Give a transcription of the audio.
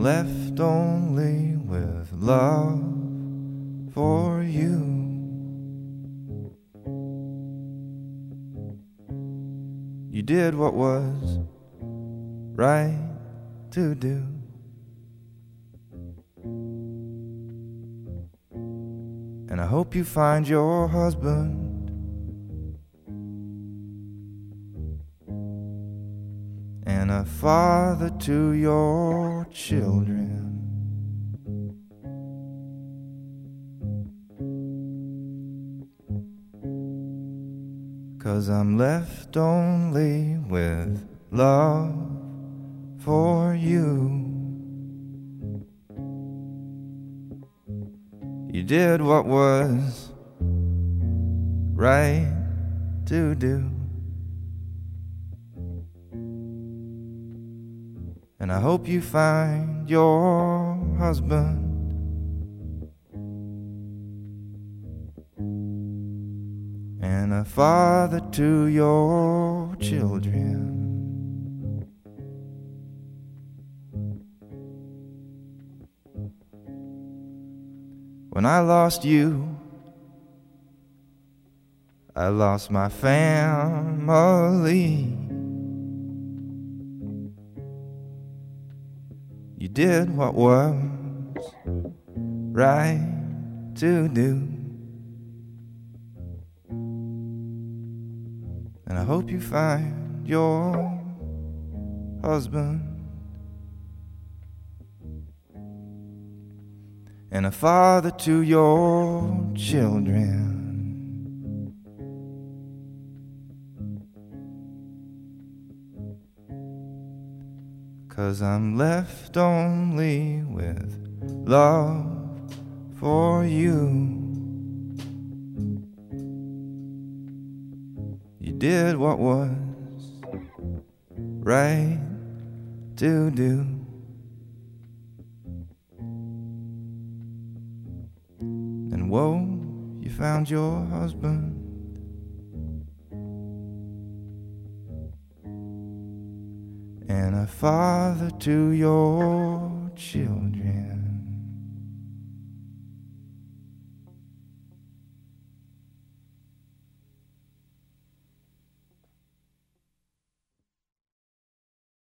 left only with love for you. You did what was right to do. And I hope you find your husband and a father to your children. 'Cause I'm left only with love for you. You did what was right to do. And I hope you find your husband and a father to your children. When I lost you, I lost my family. You did what was right to do. And I hope you find your husband and a father to your children. 'Cause I'm left only with love for you. You did what was right to do. And whoa, you found your husband and a father to your children.